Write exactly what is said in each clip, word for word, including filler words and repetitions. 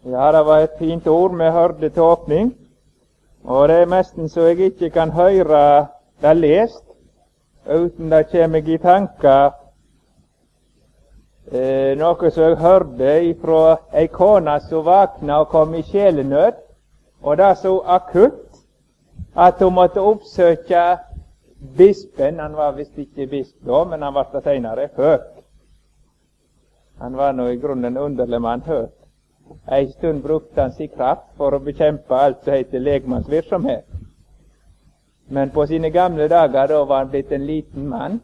Ja, det var et fint ord vi hørte til åpning, og det er nesten så jeg ikke kan høre det lest, uten det kommer meg i tanker eh, noe som jeg hørte ifra ei kone som vakna og kom i sjelenød, og det så akutt at hun måtte oppsøke bispen. Han var visst ikke bisp da, men han ble senere Høg. Han var nå i grunnen en underlig mann, Høg. En stund brukte han sin kraft for å bekjempe alt som heter legmannsvirksomhet. Men på sine gamle dager da var han blitt en liten mann,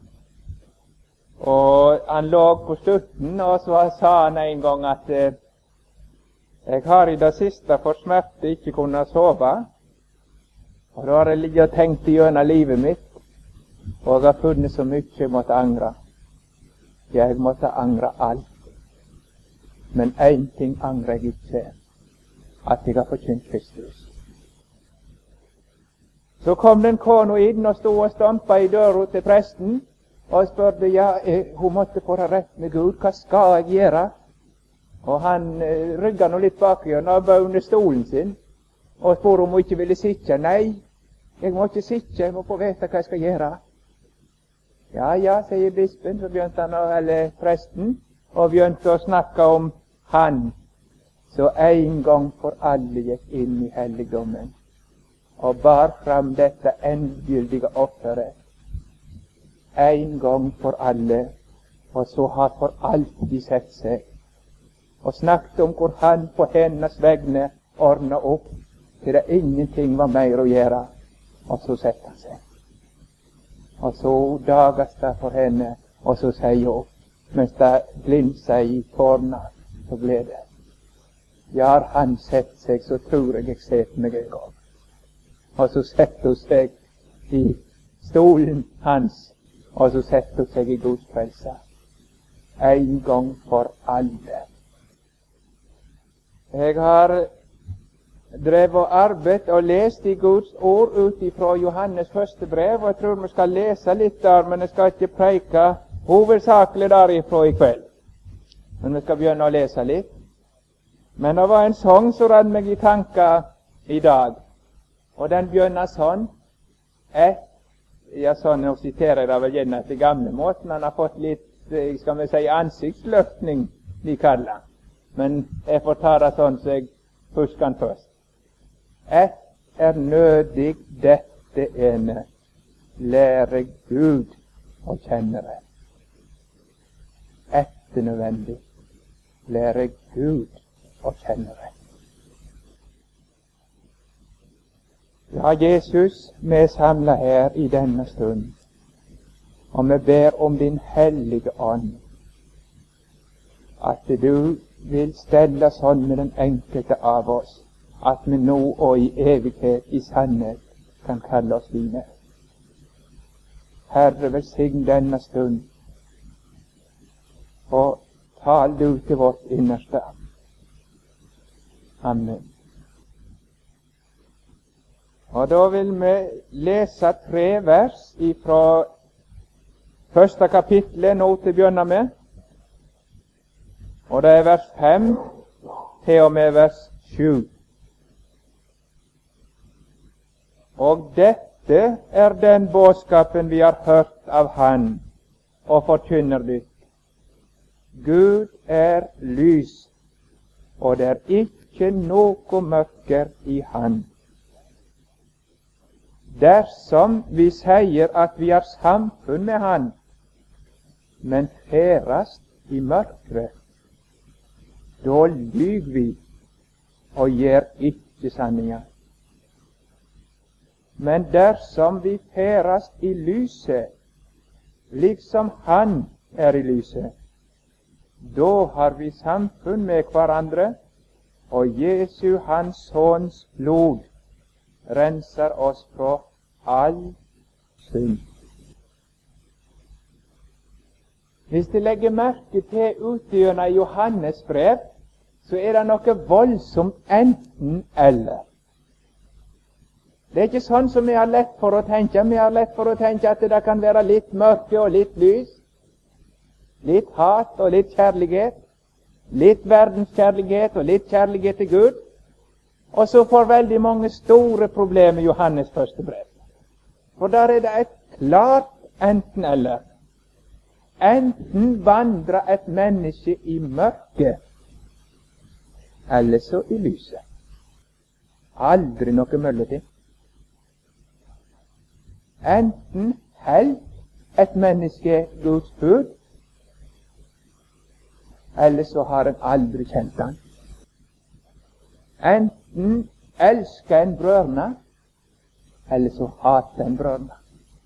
og han lå på stutten, og så sa han en gang at eh, jeg har i det siste for smerte ikke kunnet sove, og da har jeg ligget og tenkt gjennom livet mitt, og jeg har funnet så mye jeg måtte angre. Jeg måtte angre alt. Men én ting angrer jeg ikke, at jeg har forkynt Kristus. Så kom den kona inn og stod og stampa i døra til presten og spurte, ja, hun måtte få det rett med Gud, hva skal jeg gjøre? Og han eh, rygga nå litt bak igjen og bøy under stolen sin og spurte om hun ikke ville sitte. Nei, jeg må ikke sitte, jeg må få vite hva jeg skal gjøre. Ja, ja, sier bispen, så begynte han, eller presten, og begynte å snakke om han så en gang for alle gikk inn i helligdommen og bar fram dette endegyldige offeret en gang for alle, og så har for alltid sett seg og snakket om hvor han på hennes vegne ordnet opp til det ingenting var mer å gjøre, og så setter han seg. Og så dages det for henne, og så sier hun, mens det glinser i tårna og glede. Ja, har han sett seg, så tror jeg jeg setter meg en gang. Og så setter hun seg i stolen hans, og så setter hun seg i Guds frelse. En gang for alle. Jeg har drevet og arbeidet og lest i Guds ord ut ifra Johannes første brev, og jeg tror vi skal lese litt der, men jeg skal ikke preike hovedsakelig derifra i kveld. Men vi skal begynne å lese litt. Men det var en sang som rann meg i tanker i dag, og den begynner sånn. Et, ja, sånn, nå siterer jeg det vel gjerne til gamle måten, han har fått litt, skal vi si, ansiktsløftning, de kaller. Men jeg får ta det sånn så jeg husker den først. Et er nødig dette ene, lære Gud å kjenne det. Et er nødvendig, lære Gud å kjenne det. Ja, Jesus, vi er samlet her i denne stund, og vi ber om din hellige ånd, at du vil stelle sånn med den enkelte av oss, at vi nå og i evighet i sannhet kan kalle oss dine. Herre, velsign denne stund, og tal du til vårt innerste. Amen. Og da vil vi lese tre vers fra første kapitlet nå til å begynne med. Og det er vers fem til og med vers sju. Og dette er den budskapen vi har hørt av Han, og forkynner dykk. Gud er lys, og det er ikke noe mørker i Han. Dersom vi sier at vi har samfunn med Han, men ferast i mørket, da lyg vi og gjør ikke sanninga. Men dersom vi ferast i lyset, liksom Han er i lyset, da har vi samfunn med hverandre, og Jesu Hans Sønns blod renser oss fra all synd. Hvis du legger merke til utgjennom Johannes brev, så er det noe voldsomt enten-eller. Det er ikke sånn som vi har lett for å tenke. Vi har lett for å tenke at det kan være litt mørke og litt lys, litt hat og litt kjærlighet, litt verdenskjærlighet og litt kjærlighet til Gud. Og så får veldig mange store problemer i Johannes første brev. For der er det et klart enten eller. Enten vandrer et menneske i mørket, eller så i lyset. Aldri noe mellomting. Enten held et menneske Guds bud, eller så har en aldri kjent han. Enten elsker en brødrene, eller så hater en brødrene.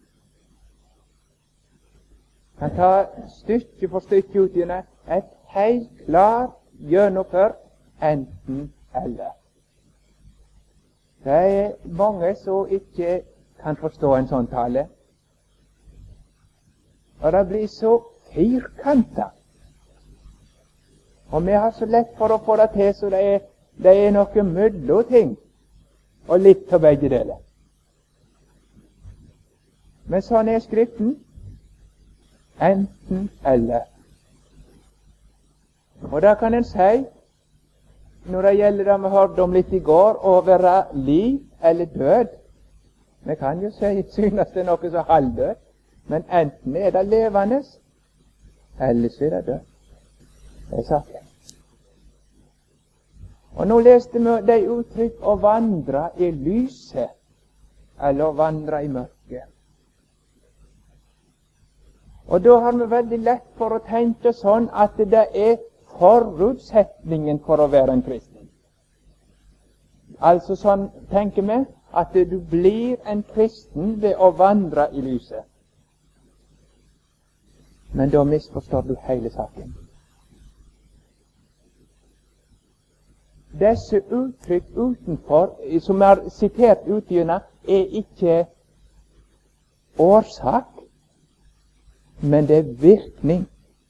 Han tar stykke for stykke ut igjen et helt klart gjennomført enten eller. Det er mange som ikke kan forstå en sånn tale. Og det blir så firkantet. Og vi har så lett for å få det til, så det er, det er noe mellomting, og litt av begge deler. Men sånn er Skriften. Enten eller. Og da kan en si, når det gjelder det vi hørte om litt i går, å være liv eller død. Vi kan jo si, synes det er noe så halvdød, men enten er det levende, eller så er det død. Det er saken. Og nå leste vi de uttrykk å vandre i lyset, eller å vandre i mørket. Og da har vi veldig lett for å tenke sånn at det er forutsetningen for å være en kristen. Altså sånn tenker vi at du blir en kristen ved å vandre i lyset. Men da misforstår du hele saken. Disse uttrykk utenfor, som er sitert utgjennom, er ikke årsak, men det er virkning.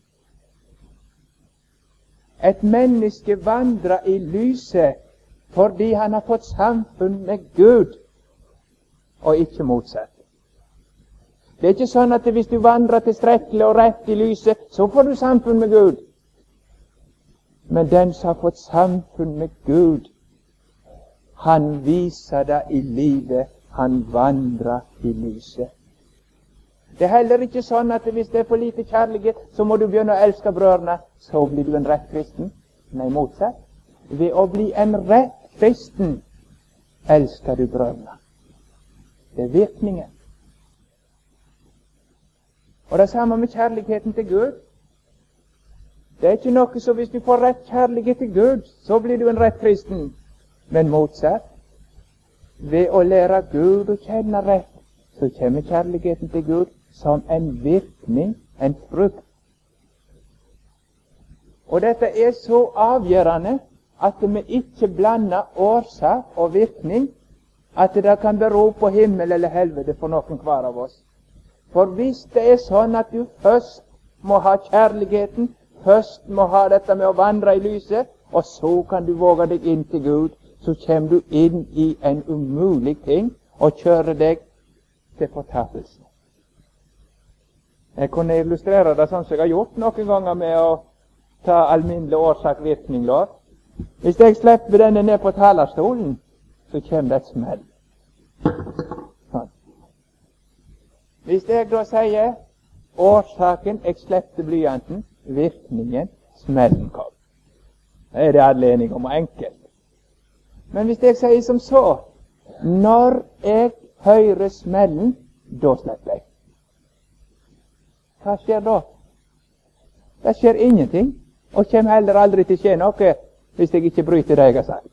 Et menneske vandrer i lyset fordi han har fått samfunn med Gud, og ikke motsatt. Det er ikke sånn at hvis du vandrer tilstrekkelig og rett i lyset, så får du samfunn med Gud. Men den som har fått samfunn med Gud, han viser det i livet, han vandrer i lyset. Det er heller ikke sånn at hvis det er for lite kjærlighet, så må du begynne å elske brødrene, så blir du en rett kristen. Nei, motsatt. Ved å bli en rett kristen, elsker du brødrene. Det er virkningen. Og det samme med kjærligheten til Gud. Det er ikke noe så hvis du får rett kjærlighet til Gud, så blir du en rett kristen. Men motsatt. Ved å lære Gud å kjenne rett, så kommer kjærligheten til Gud som en virkning, en frukt. Og dette er så avgjørende at vi ikke blander årsak og virkning, at det kan bero på himmel eller helvete for noen hver av oss. For hvis det er sånn at du først må ha kjærligheten, først må ha dette med å vandre i lyset, og så kan du våge deg inn til Gud, så kommer du inn i en umulig ting og kjører deg til fortapelse. Jeg kunne illustrere det sånn som jeg har gjort noen ganger med å ta alminnelig årsak-virkning-lov. Hvis jeg slipper denne ned på talerstolen, så kommer det et smell. Sånn. Hvis jeg da sier årsaken, jeg slipper blyanten, virkningen, smellen kom. Det er det alle enige om, og enkelt. Men hvis jeg sier som så, når jeg hører smellen, da slipper jeg. Hva skjer da? Det skjer ingenting, og kommer heller aldri til å skje noe hvis jeg ikke bryter det jeg har sagt.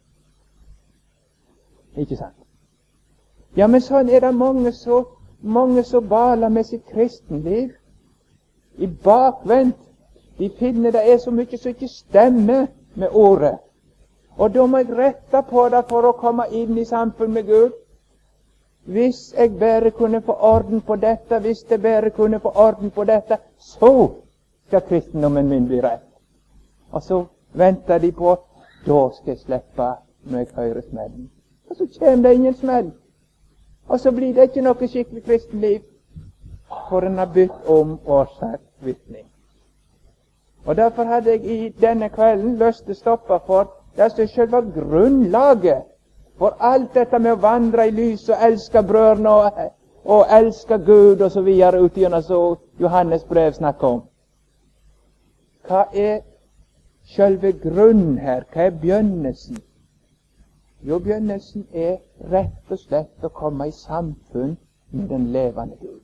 Ikke sant? Ja, men sånn er det mange så, mange så baler med sitt kristenliv. I bakvendt. De finner det er så mye som ikke stemmer med ordet. Og da må jeg rette på det for å komme inn i samfunn med Gud. Hvis jeg bare kunne få orden på dette, hvis jeg bare kunne få orden på dette, så skal kristendommen min bli rett. Og så venter de på, da skal jeg slippe når jeg hører smellen. Og så kommer det ingen smell. Og så blir det ikke noe skikkelig kristenliv, for en har bytt om årsak-virkning. Og derfor hadde jeg i denne kvelden lyst til å stoppe for det som er selve grunnlaget for alt dette med å vandre i lys og elske brødrene og, og elske Gud og så videre ut gjennom så Johannes brev snakker om. Hva er selve grunnen her? Hva er begynnelsen? Jo, begynnelsen er rett og slett å komme i samfunn med den levende Gud.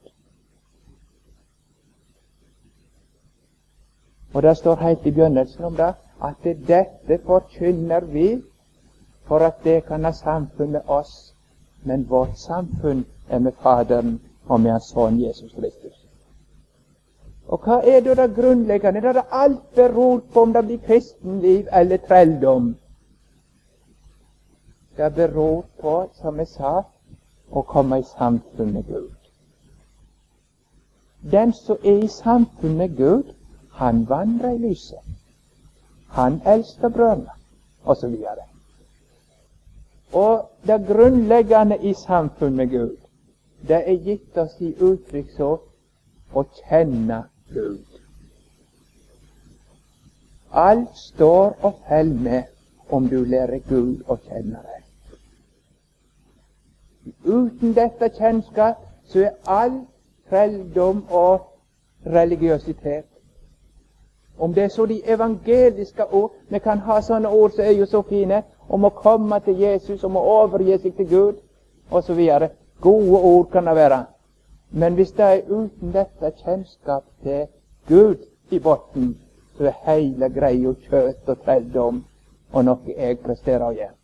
Og det står helt i begynnelsen om det, at dette forkynner vi for at det kan ha samfunn med oss, men vårt samfunn er med Faderen og med Hans Sønn Jesus Kristus. Og hva er det det grunnleggende? Det er alt beror på om det blir kristenliv eller trelldom. Det beror på, som jeg sa, å komme i samfunn med Gud. Den som er i samfunn med Gud, han vandrer i lyset. Han elsker brødrene, og så videre. Og det grunnleggende i samfunn med Gud, det er gitt oss i uttrykk så å kjenne Gud. Alt står og faller med om du lærer Gud å kjenne deg. Uten dette kjennskap så er all trelldom og religiøsitet. Om det er så de evangeliske ord, vi kan ha sånne ord som er jo så fine, om å komme til Jesus, om å overgi seg til Gud, og så videre. Gode ord kan det være. Men hvis det er uten dette kjennskap til Gud i botten, så er hele greia kjøtt og trelldom, og noe jeg presterer å gjøre.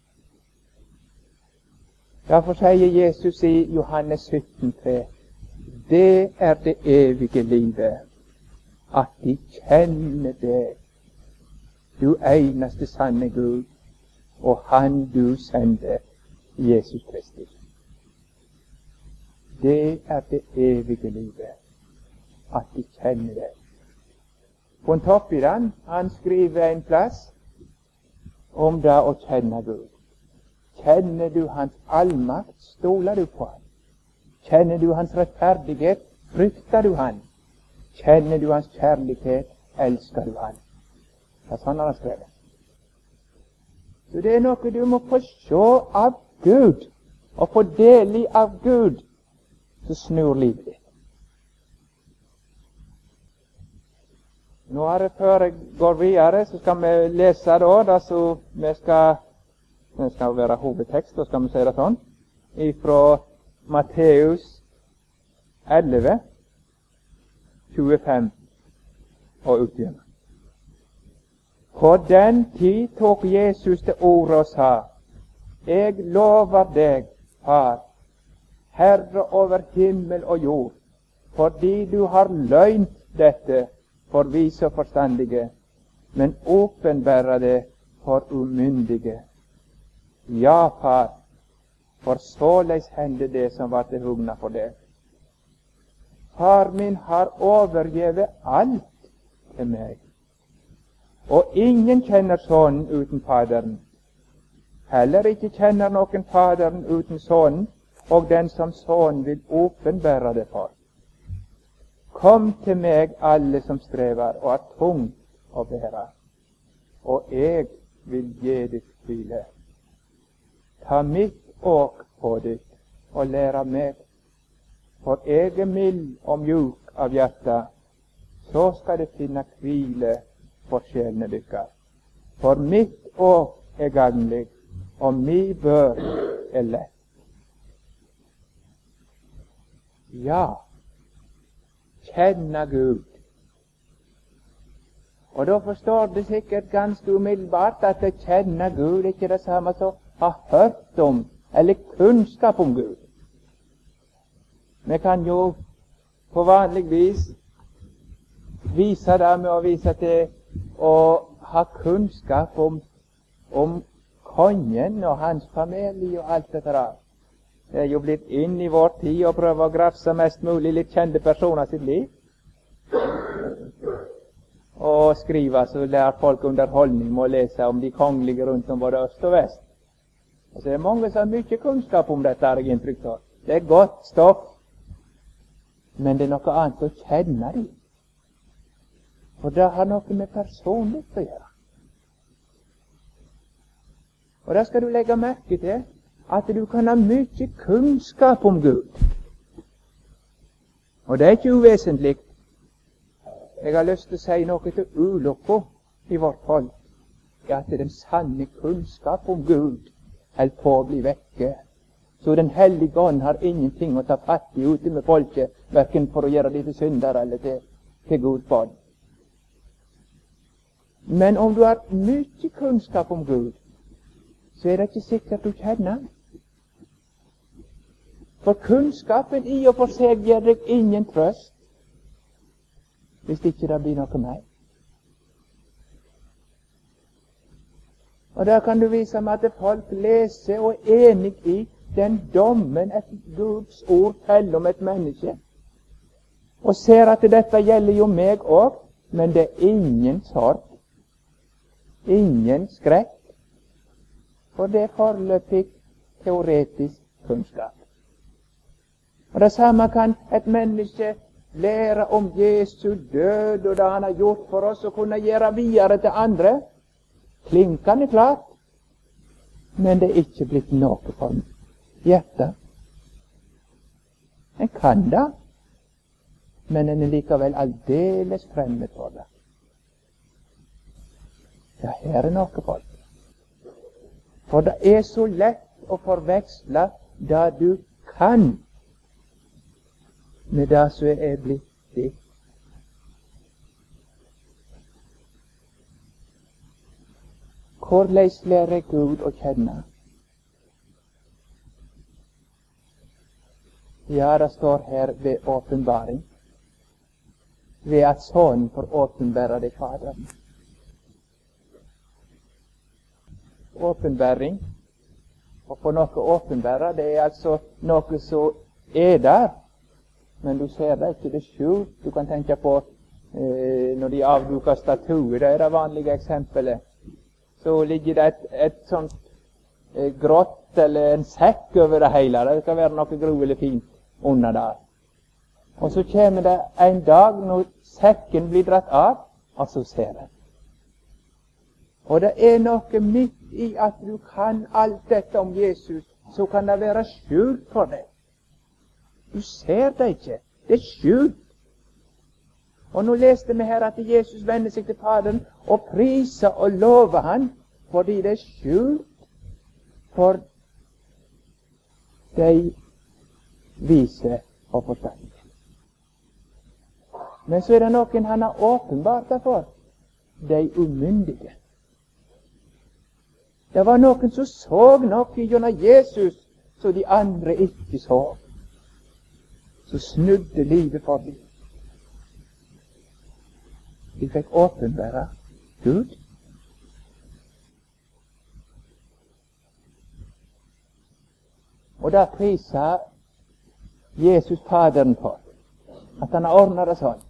Derfor sier Jesus i Johannes sytten tre, det er det evige livet, at de kjenner deg, du eneste sanne Gud, og Han du sender, Jesus Kristus. Det er det evige livet, at de kjenner deg. Pontoppidan, han skriver en plass om det å kjenne Gud. Kjenner du Hans allmakt, stoler du på Han. Kjenner du Hans rettferdighet, frykter du Han. Kjenner du Hans kjærlighet, elsker du Han. Det er sånn han har skrevet. Så det er noe du må få se av Gud, og få del i av Gud, så snur livet ditt. Nå er det, før jeg går videre, så skal vi lese da, da så vi skal, det skal være hovedtekst, da skal vi si det sånn, ifra Matteus elleve, tjuefem og utgjørende. På den tid tok Jesus det ordet og sa, jeg lover deg, Far, Herre over himmel og jord, fordi du har løgnt dette for vise og forstandige, men åpenbærer det for umyndige. Ja, Far, for såleis hende det som var til hugna for det. Far min har overgivet alt til meg, og ingen kjenner Sønnen uten Faderen. Heller ikke kjenner noen Faderen uten Sønnen, og den som Sønnen vil åpenbære det for. Kom til meg, alle som strever og er tungt å bære, og jeg vil gi deg hvile. Ta mitt åk på ditt, og lær av meg, for jeg er mild og mjuk av hjertet, så skal det finne hvile for sjelene dykkar. For mitt åk er gagnlig, og mi bør er lett. Ja, kjenne Gud. Og da forstår du sikkert ganske umiddelbart at å kjenne Gud er ikke det samme som ha hørt om, eller kunnskap om Gud. Vi kan jo på vanlig vis vise det med å vise til å ha kunnskap om, om kongen og hans familie og alt dette der. Det er jo blitt inn i vår tid å prøve å grafse mest mulig litt kjente personer sitt liv. Og skrive så lærer folk underholdning med å lese om de kongelige rundt om både øst og vest. Og så er det mange som har mye kunnskap om dette, har jeg inntrykk av. Det er godt stoff, men det er noe annet å kjenne dem. For det har noe med personlighet å gjøre. Og da skal du legge merke til at du kan ha mye kunnskap om Gud. Og det er ikke uvesentlig. Jeg har lyst til å si noe til ulykka i vårt folk, at den sanne kunnskap om Gud holder på å bli vekke. Så Den hellige ånd har ingenting å ta fatt i ute med folket, hverken for å gjøre de til syndere eller til, til Guds barn. Men om du har mye kunnskap om Gud, så er det ikke sikkert du kjenner Han. For kunnskapen i og for seg gir deg ingen trøst, hvis ikke det blir noe mer. Og da kan du vise meg at folk leser og er enig i den dommen et Guds ord teller om et menneske, og ser at dette gjelder jo meg òg, men det er ingen sorg, ingen skrekk, for det er foreløpig teoretisk kunnskap. Og det samme kan et menneske lære om Jesu død og det Han har gjort for oss, og kunne gjøre videre til andre. Klinkende klart, men det er ikke blitt noe for hjertet. En kan det, men en er likevel aldeles fremmed for det. Ja, her er noe for det. For det er så lett å forveksle det du kan med det som er blitt ditt. Hvordan lærer Gud å kjenne? Ja, det står her ved åpenbaring. Ved at Sønnen får åpenbære det Faderen. Åpenbæring. Å få noe åpenbære, det er altså noe som er der, men du ser det ikke, det er skjult. Du kan tenke på eh, når de avduker statuer, det er det vanlige eksempelet. Så ligger det et, et sånt eh, grått eller en sekk over det hele. Det skal være noe gro eller fint under der. Og så kommer det en dag når sekken blir dratt av, og så ser den. Og det er noe midt i at du kan alt dette om Jesus, så kan det være skjult for deg. Du ser det ikke. Det er skjult. Og nå leste vi her at Jesus vender seg til Faderen og priser og lover Han, fordi det er skjult for de vise og forstandige. Men så er det noen Han har åpenbart det for, de umyndige. Det var noen som så noe gjennom Jesus, så de andre ikke så. Så snudde livet for dem. De fikk åpenbære Gud. Og da priser Jesus Faderen for at Han har ordnet det sånn.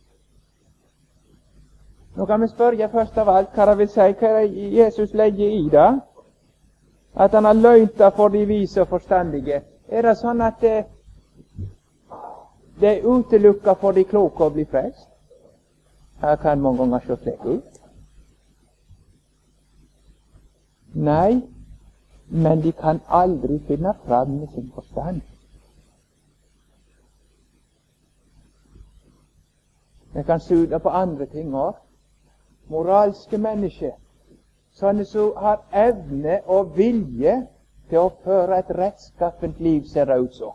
Nå kan vi spørre først av alt hva det vil si, hva Jesus legger i det. At Han har løynt det for de vise og forstandige. Er det sånn at det, det er utelukket for de kloke å bli frelst? Her kan mange ganger se slik ut. Nei, men de kan aldri finne fram med sin forstand. Det kan suge på andre ting også. Moralske mennesker, sånne som har evne og vilje til å føre et rettskaffent liv, ser det ut så.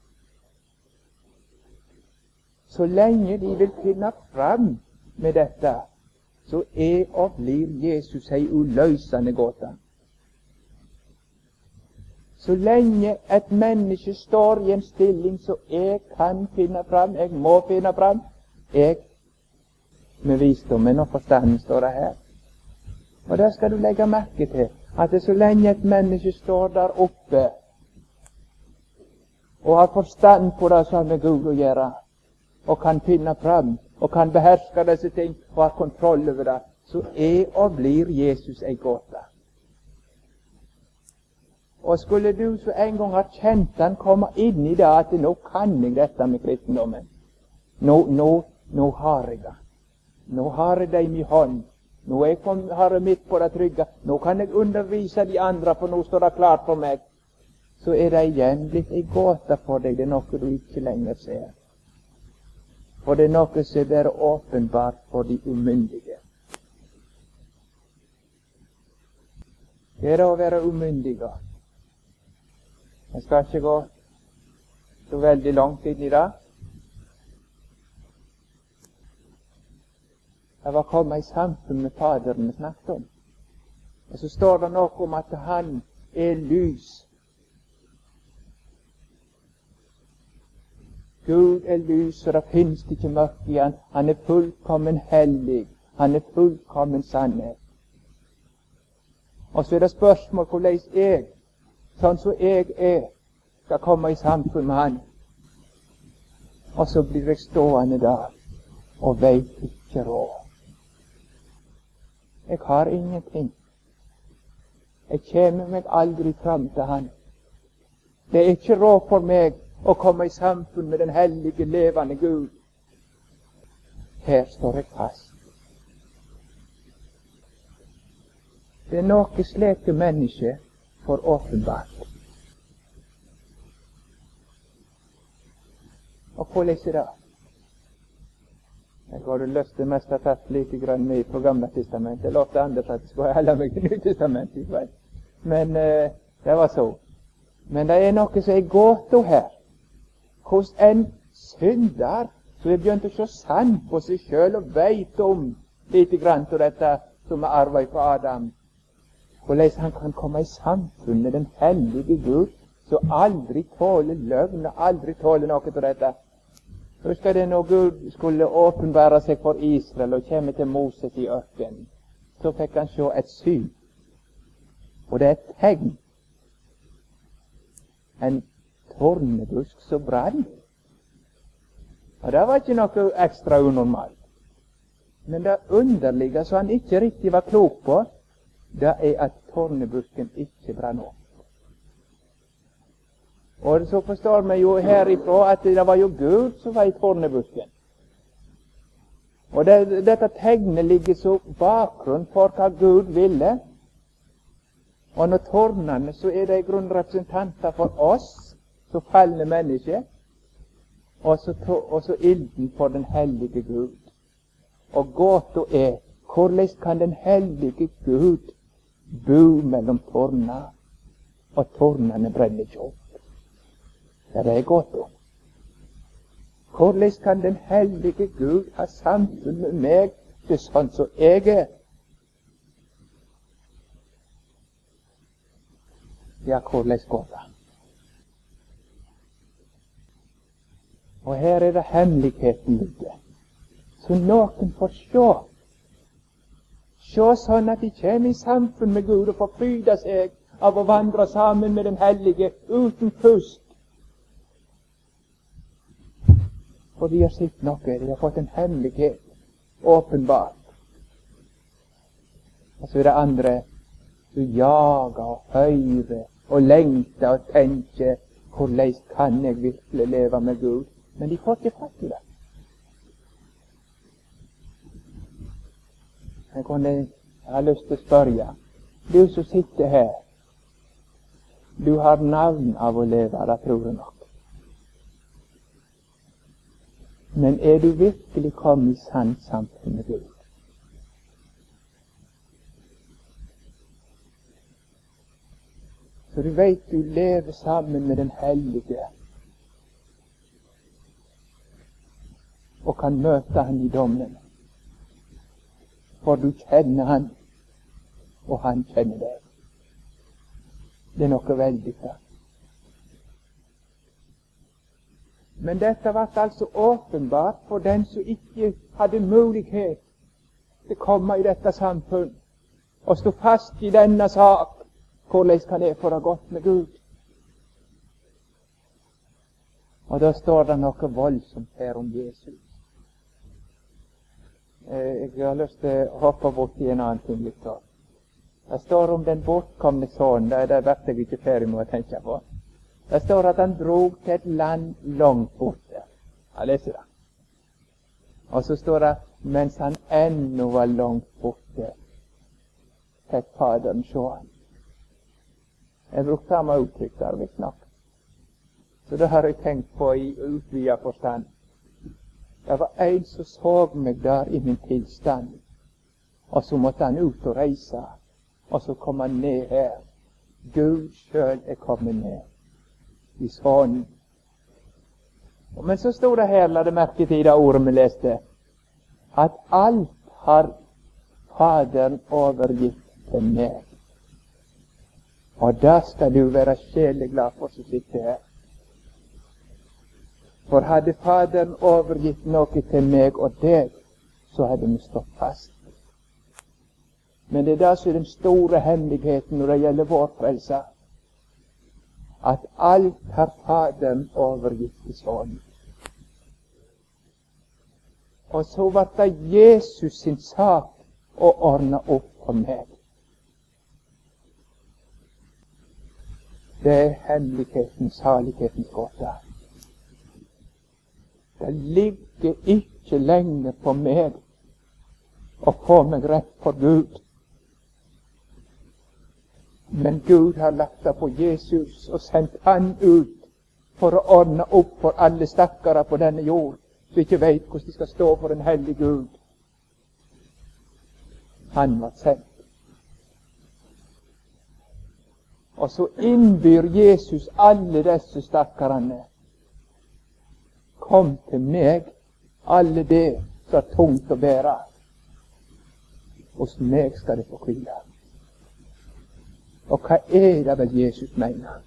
Så lenge de vil finne fram med dette, så er og blir Jesus ei uløsende gåte. Så lenge et menneske står i en stilling så jeg kan finne fram, jeg må finne fram, jeg med visdommen og forstanden, står det her. Og der skal du legge merke til at det så lenge et menneske står der oppe og har forstand på det som har med Gud å gjøre, og kan finne fram og kan beherske disse ting og ha kontroll over det, så er og blir Jesus ei gåte. Og skulle du så en gang ha kjent Han komme inn i det at nå kan jeg dette med kristendommen, nå, nå, nå har jeg det, Nå har jeg dem i hånd. Nå er jeg kom, har jeg mitt på det trygge. Nå kan jeg undervise de andre, for nå står det klart for meg. Så er det igjen blitt en gåte for deg. Det er noe du ikke lenger ser. For det er noe som er bare åpenbart for de umyndige. Det er det å være umyndige. Jeg skal ikke gå så veldig langt inn i det. Det var kommet i samfunn med Faderen vi snakket om. Og så står det noe om at han er lys. Gud er lys, og det finnes ikke mørke i han. Han er fullkommen hellig. Han er fullkommen sannhet. Og så er det spørsmål hvordan jeg, sånn som jeg er, skal komme i samfunn med han. Og så blir jeg stående der og veit ikke råd. Jeg har ingenting. Jeg kommer meg aldri fram til han. Det er ikke råd for meg å komme i samfunn med den hellige, levende Gud. Her står jeg fast. Det er noe slike mennesker for åpenbart. Og hvordan er det? Jeg hadde lyst til mest å tatt litt grann med på Gamle testamentet. Jeg lovte Anders at jeg skulle holde meg til Nye testamentet. Men uh, det var så. Men det er noe som er gåte her. Hvordan en synder som er begynt å se sant på seg selv og vet om litt grann til dette som er arvet fra Adam. Hvordan han kan komme i samfunn med den hellige Gud som aldri tåler løgn og aldri tåler noe til dette. Husker det når Gud skulle åpenbære seg for Israel og komme til Moses i ørkenen, så fikk han se et syn. Og det er et tegn. En tornebusk som brann. Og det var ikke noe ekstra unormalt. Men det underlige som han ikke riktig var klok på, det er at tornebusken ikke brann opp. Og så forstår vi jo herifra at det var jo Gud som var i tornebusken. Og det, dette tegnet ligger så bakgrunn for hva Gud ville. Og når tornene, så er det i grunn representanter for oss, så falne mennesker, og så, og så ilden for den hellige Gud. Og gåta er, hvordan kan den hellige Gud bo mellom tornene, og tornene brenner ikke opp? Det er gåta. Hvordan kan den hellige Gud ha samfunn med meg til sånn som jeg er? Ja, hvordan går det? Og her er det hemmeligheten ligger. Så noen får se. Se sånn at de kommer i samfunn med Gud og får fryde seg av å vandre sammen med den hellige uten pust. For de har sett noe, de har fått en hemmelighet åpenbart. Og så er det andre som jager og hører og lengter og tenker, hvordan kan jeg virkelig leve med Gud? Men de får ikke fatt i det. Jeg, kunne, jeg har lyst til å spørre, du som sitter her, du har navn av å leve, det tror jeg nok. Men er du virkelig kommet i sant samfunn med Gud? Så du vet du lever sammen med den hellige og kan møte han i dommen. For du kjenner han, og han kjenner deg. Det er noe veldig klart. Men dette ble altså åpenbart for den som ikke hadde mulighet til å komme i dette samfunn og stå fast i denne sak. Hvordan kan jeg få det godt med Gud? Og da står det noe voldsomt her om Jesus. Jeg har lyst til å hoppe bort i en annen ting litt da. Det står om den bortkomne sønnen. Det, det ble jeg ikke ferdig med å tenke på. Det står at han drog til et land langt borte. Jeg leser det. Og så står det, mens han ennå var langt borte, fikk Faderen se han. Jeg brukte samme uttrykk der, vi snakket. Så det har jeg tenkt på i utvidet forstand. Det var en som så meg der i min tilstand, og så måtte han ut og reise, og så kom han ned her. Gud selv er kommet ned i sånn. Men så stod det her, la det merke til det ordet vi leste, at alt har Faderen overgitt til meg. Og da skal du være sjelig glad for som sitter her. For hadde Faderen overgitt noe til meg og deg, så hadde vi stått fast. Men det er da som er den store hemmeligheten når det gjelder vår frelse, at alt har Faderen overgitt til Sønnen. Og så var det Jesus sin sak å ordne opp for meg. Det er hemmeligheten, salighetens gåte. Det ligger ikke lenger på meg å få meg rett for Gud. Men Gud har lagt det på Jesus og sendt han ut for å ordne opp for alle stakkere på denne jord, som ikke vet hvordan de skal stå for en hellig Gud. Han var sendt. Og så innbyr Jesus alle disse stakkarene. Kom til meg, alle det som er tungt å bære. Hos meg skal det få hvile. Og hva er det vel Jesus mener?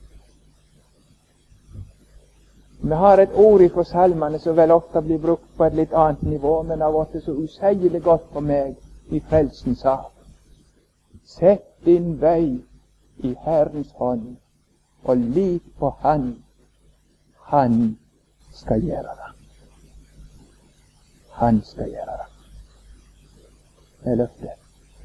Vi har et ord fra salmene som vel ofte blir brukt på et litt annet nivå, men det har vært så useilig godt for meg i frelsens sak. Sett din vei i Herrens hånd, og lit på Han. Han skal gjøre det. Han skal gjøre det. Det er løftet.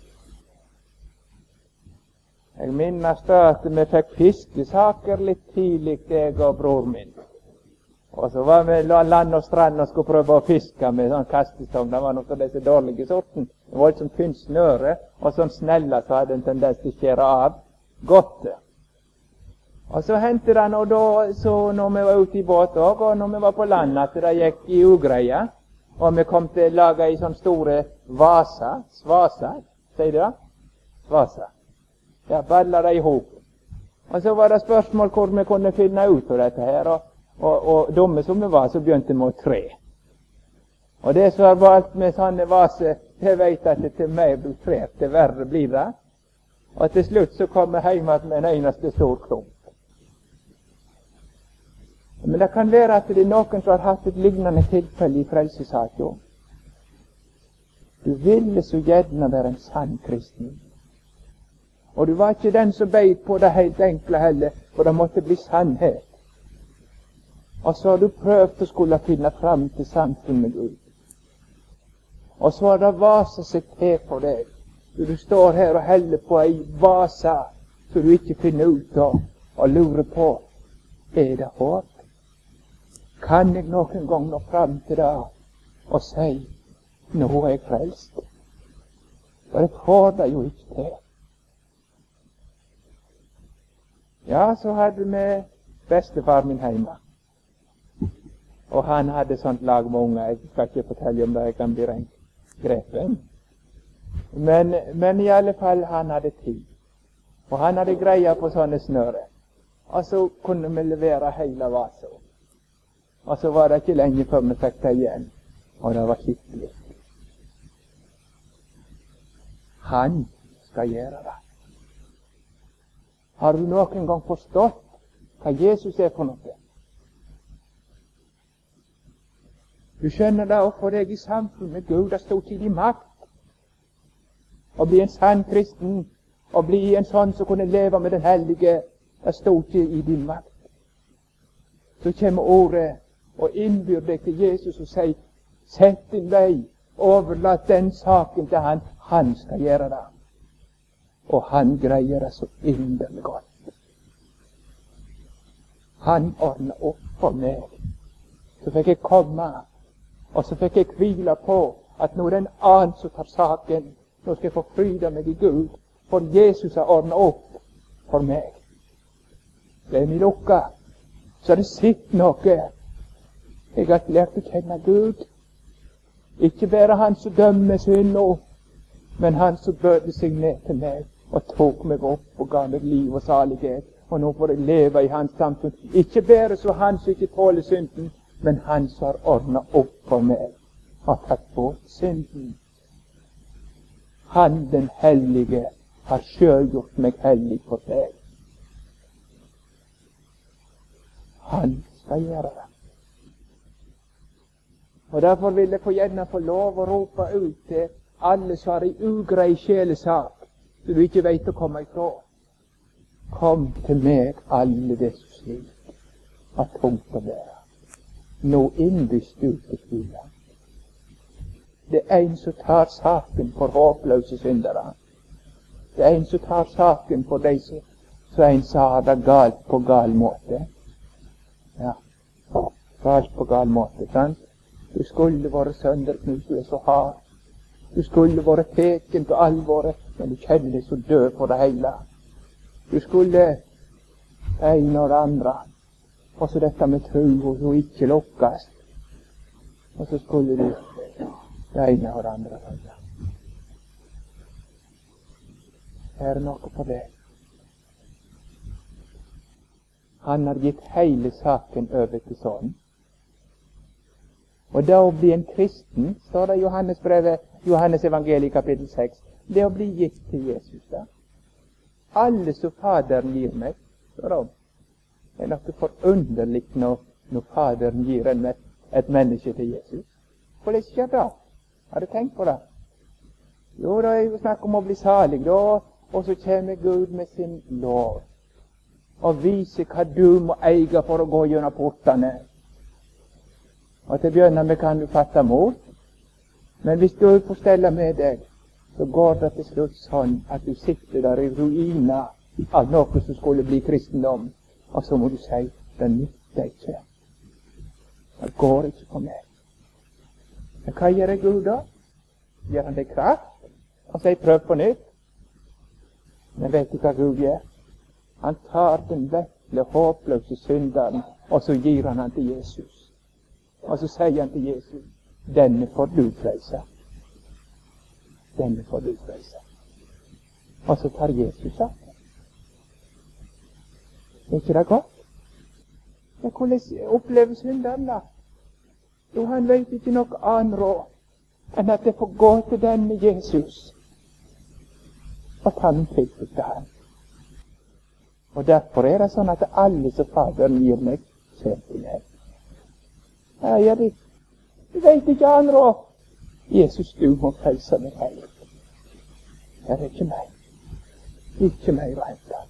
Jeg minnes da at vi fikk fiskesaker litt tidlig, jeg og bror min. Og så var vi land og strand og skulle prøve å fiske med sånn kastestong. Det var noe av disse dårlige sorten. Det var et sånn tynt snøre, og sånn snella så hadde en tendens til å skjære av godt. Og så hendte det nå da, så når vi var ute i båt også, og når vi var på land, at det gikk i ugreie, og vi kom til å lage i sånne store vaser, svaser, sier det da? Svaser. Ja, baller det i hop. Og så var det spørsmål hvor vi kunne finne ut av dette her, og, og, og dumme som vi var, så begynte vi å tre. Og det som var valgt med sånne vaser, jeg vet at det til meg blir trært, det verre blir det. Og til slutt så kom jeg hjem med en eneste stor klump. Men det kan være at det er noen som har hatt et lignende tilfelle i frelsesaken. Du ville så gjerne være en sann kristen. Og du var ikke den som beit på det helt enkle heller, for det måtte bli sannhet. Og så har du prøvd å skulle finne fram til samfunn med Gud. Og så har det vaset seg til for deg. Så du står her og heller på ei vase, så du ikke finner ut av, og lurer på, er det håp? Kan jeg noen gang nå fram til det, og si, nå er jeg frelst? For jeg får det jo ikke til. Ja, så hadde vi bestefar min hjemme. Og han hadde sånt lag med unger. Jeg skal ikke fortelle om det, jeg kan bli rent grepen. Men, men i alle fall, han hadde tid. Og han hadde greia på sånne snøre. Og så kunne vi levere hele vasen. Og så var det ikke lenge før vi fikk det igjen. Og det var skikkelig. Han skal gjøre det. Har du noen gang forstått hva Jesus er for noe? Du skjønner det å få deg i samfunn med Gud. Det stod til din makt å bli en sann kristen, å bli en sånn som kunne leve med den hellige. Det stod ikke i din makt. Så kommer ordet og innbyr deg til Jesus og sier, sett din vei, overlat den saken til han. Han skal gjøre det. Og han greier det så inderlig godt. Han ordner opp for meg. Så fikk jeg komme, og så fikk jeg hvile på at nå er det en annen som tar saken. Nå skal jeg få fryde meg i Gud, for Jesus har ordnet opp for meg. Det er min lukka. Så det sitter noe. Jeg har lært å kjenne Gud. Ikke bare han som dømmer synd nå, men han som bødde seg ned til meg og tok meg opp og ga meg liv og salighet. Og nå får jeg leve i hans samfunn. Ikke bare så han som ikke tåler synden, men han som har ordnet opp for meg, har tatt bort synden. Han den hellige har selv gjort meg hellig for deg. Han skal gjøre det. Og derfor vil jeg få gjerne få lov å rope ut til alle som har en ugrei sjelesak, så du ikke vet å komme ifra. Kom til meg, alle det som sliter, har tungt å bære. Nå innbyst du til hvile. Det er en som tar saken for håpløse syndere. Det er en som tar saken for de som, som en sa har det galt på gal måte. Ja, galt på gal måte, sant? Du skulle vært sønderknust, du er så hard. Du skulle vært teken til alvoret, men du kjenner deg så død for det hele. Du skulle det ene og det andre, og så dette med tro og så ikke lukkes. Og så skulle du det ene og det andre. Her er noe for deg. Han har gitt hele saken over til sånn. Og da å bli en kristen, står det i Johannes brevet, Johannes evangeliet kapittel seks, det å bli gitt til Jesus da. Alle som Faderen gir meg, står det om. Det er noe forunderlig når, når Faderen gir en, et menneske til Jesus. Hvordan skjer det? Har du tenkt på det? Jo, da er det snakk om å bli salig, da, og så kommer Gud med sin lov, og viser hva du må eie for å gå gjennom portene. Og til å begynne med kan du fatte mot, men hvis du får stelle med deg, så går det til slutt sånn at du sitter der i ruiner av noe som skulle bli kristendom, og så må du si, det nytter ikke. Det går ikke på meg. Men hva gjør Gud da? Gjør han det kraft? Og sier, prøv på nytt. Men vet du hva Gud gjør? Han tar den vesle, håpløse synderen, og så gir han han til Jesus. Og så sier han til Jesus, denne får du frelse. Denne får du frelse. Og så tar Jesus av. Er ikke det godt? Men hvordan opplever synderen da? Jo, han vet ikke noe annet råd enn at det får gå til denne Jesus og ta den fritt til han. Og derfor er det sånn at alle som Faderen gir meg, ser til meg. Ja, ja, du, du vet ikke annet råd. Jesus, du må frelse meg helt. Det er ikke meg. Ikke meg å hente.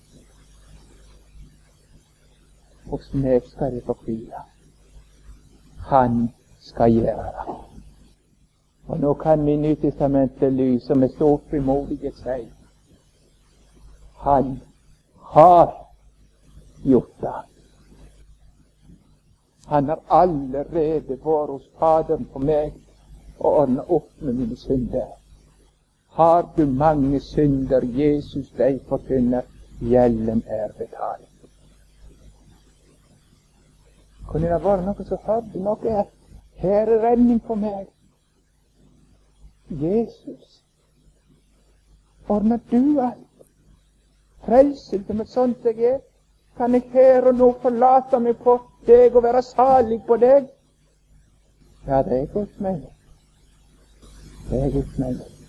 Hos meg skal det få hvile. Han skal gjøre det. Og nå kan vi i Nytestamentet lyse med stor frimodighet si, han har gjort det. Han har allerede vært hos Faderen for meg og ordnet opp med mine synder. Har du mange synder, Jesus deg forkynner, gjelden er betalt. Kunne det være noe som hørte noe her? Her er redning for meg. Jesus, ordner du alt? Frelsen til meg sånt jeg er? Kan jeg her og nå forlate meg på deg og være salig på deg? Ja, det er godt med meg. Det er godt med meg.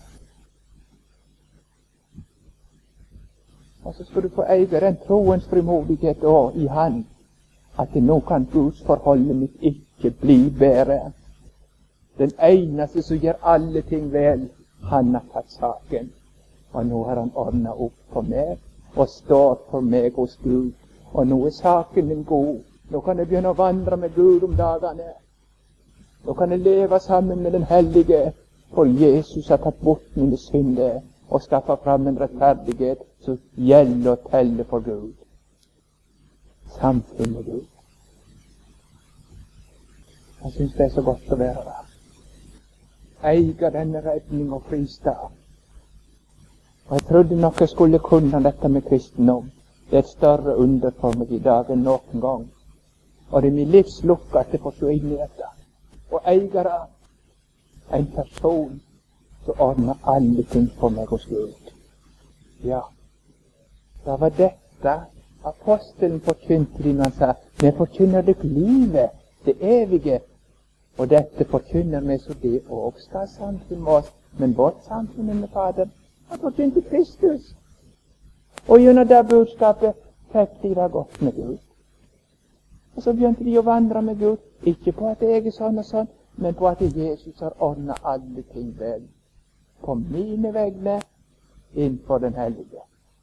Og så skal du få eie den troens frimodighet også i Han, at nå kan Guds forholdet mitt ikke bli bedre. Den eneste som gjør alle ting vel, han har tatt saken. Og nå har han ordnet opp for meg, og står for meg hos Gud. Og nå er saken min god. Nå kan jeg begynne å vandre med Gud om dagene. Nå kan jeg leve sammen med den hellige, for Jesus har tatt bort mine synder, og skaffet fram en rettferdighet som gjelder og teller for Gud. Samfunn med Gud. Jeg synes det er så godt å være der. eier denne redning og fristad. Og jeg trodde nok jeg skulle kunne dette med kristendom. Det er et større under for meg i dag enn noen gang. Og det er min livs lukk at jeg får se inn i dette. Og eier av en person som ordner alle ting for meg hos Gud. Ja, det var dette apostelen forkynte de når han sa, vi forkynner dere livet, det evige, og dette forkynner vi så det også skal ha samfunn med oss, men vårt samfunn med Faderen. Han forkynte Kristus. Og gjennom det budskapet fikk de det godt med Gud. Og så begynte de å vandre med Gud, ikke på at jeg er sånn og sånn, men på at Jesus har ordnet alle ting vel. På mine vegne, innenfor den hellige.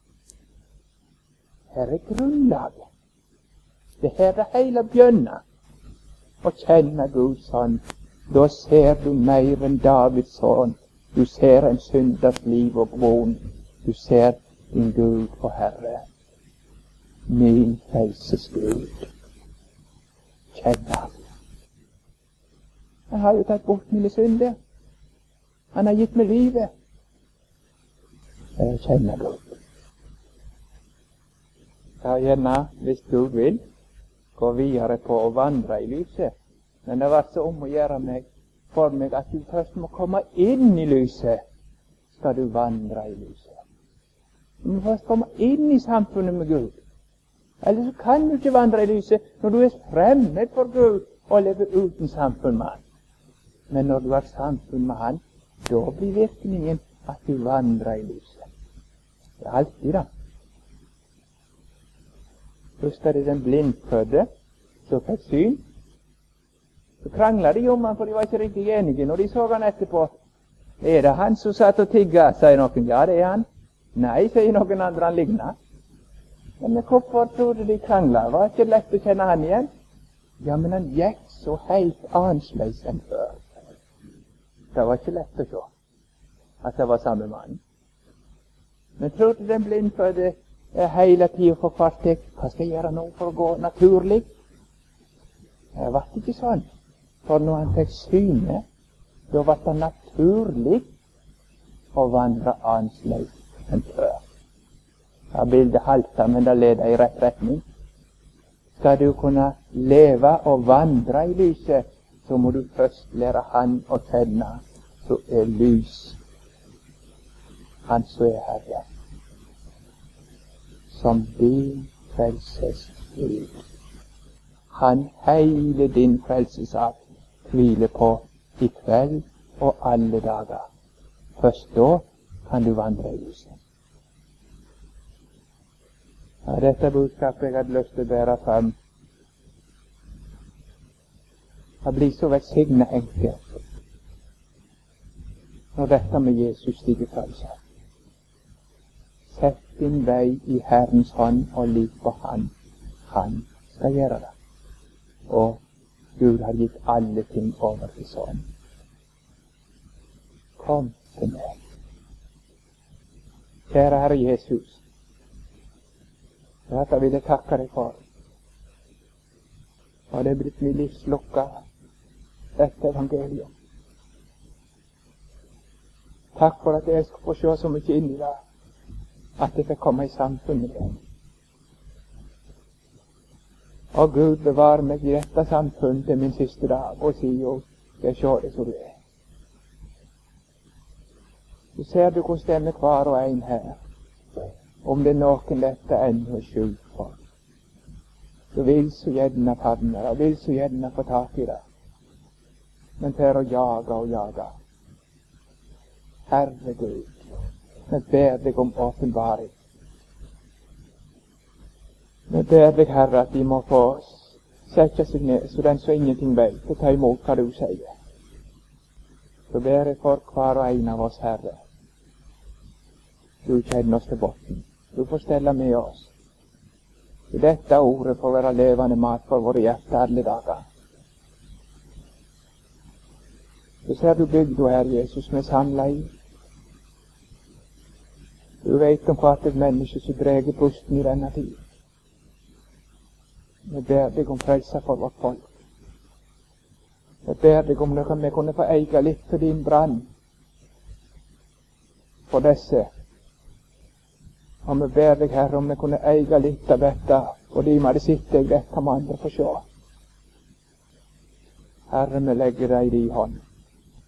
Her er grunnlaget. Det her det hele begynner. Å kjenne Gud sånn, da ser du mer enn Davids sønn. Du ser en synders liv og vond. Du ser din Gud og Herre. Min frelses Gud. Kjenne. Han har jo tatt bort mine synder. Han har gitt meg livet. Jeg kjenner Gud. Jeg gjerne, hvis Gud vil, gå videre på å vandre i lyset. Men det var så om å gjøre meg for meg at du først må komme inn i lyset, skal du vandre i lyset. Du må først komme inn i samfunnet med Gud. Ellers så kan du ikke vandre i lyset når du er fremmed for Gud og lever uten samfunn med Han. Men når du har samfunn med Han, da blir virkningen at du vandrer i lyset. Det er alltid da. Husker du den blindfødde som fikk syn? Så kranglet de om han, for de var ikke riktig enige. Når de så han etterpå, er det han som satt og tigga, sier noen. Ja, det er han. Nei, sier noen andre, han ligner. Men hvorfor trodde de kranglet? Var det ikke lett å kjenne han igjen? Ja, men han gikk så helt annerledes enn før. Det var ikke lett å se at det var samme mann. Men trodde den blindfødde hele tiden for hvert tek, hva skal jeg gjøre nå for å gå naturlig? Det var ikke sånn. For når han fikk syne, da var det naturlig å vandre annerledes enn før. Ja, bildet halter, men det leder i rett retning. Skal du kunne leve og vandre i lyset, så må du først lære Han å kjenne, så er lys. Han som er Herre. Som din frelses Gud. Han hele din frelsesak hviler på i kveld og alle dager. Først da kan du vandre i lyset. Ja, dette budskapet jeg hadde lyst til å bære frem, det blir så velsignet enkelt når dette med Jesus stiger frelse. Sett din vei i Herrens hånd og lik på Han. Han skal gjøre det. Og Gud har gitt alle ting over til sånn. Kom til meg. Kjære Herre Jesus, dette vil jeg takke deg for. Og det er blitt min livslukka, dette evangelium. Takk for at jeg skal få se så mye inn i det, at jeg får komme i samfunn med deg. Og Gud bevar meg i dette samfunn til min siste dag, og sier jo, jeg ser det som du er. Så ser du hvordan det er med hver og en her. Om det er noen dette ennå er skjult for, så vil så gjerne favne, og vil så gjerne få tak i det. Men for å jage og jage. Herre Gud, jeg ber deg om åpenbaring. Jeg ber deg, Herre, at de må få sette seg ned, så den som ingenting vet, og ta imot hva du sier. Så ber jeg for hver og en av oss, Herre. Du kjenner oss til botten. Du får stelle med oss. Så dette ordet får være levende mat for våre hjerter alle dager. Så ser du bygda her, Jesus, med samla i. Du vet om hva et menneske som dreger pusten i denne tid. Jeg ber deg om frelse for vårt folk. Jeg ber deg om noe vi kunne få eie litt for din brann for disse. Og vi ber deg, Herre, om vi kunne eie litt av dette, og de vi hadde sett deg, dette må andre få se. Herre, vi legger deg i din hånd.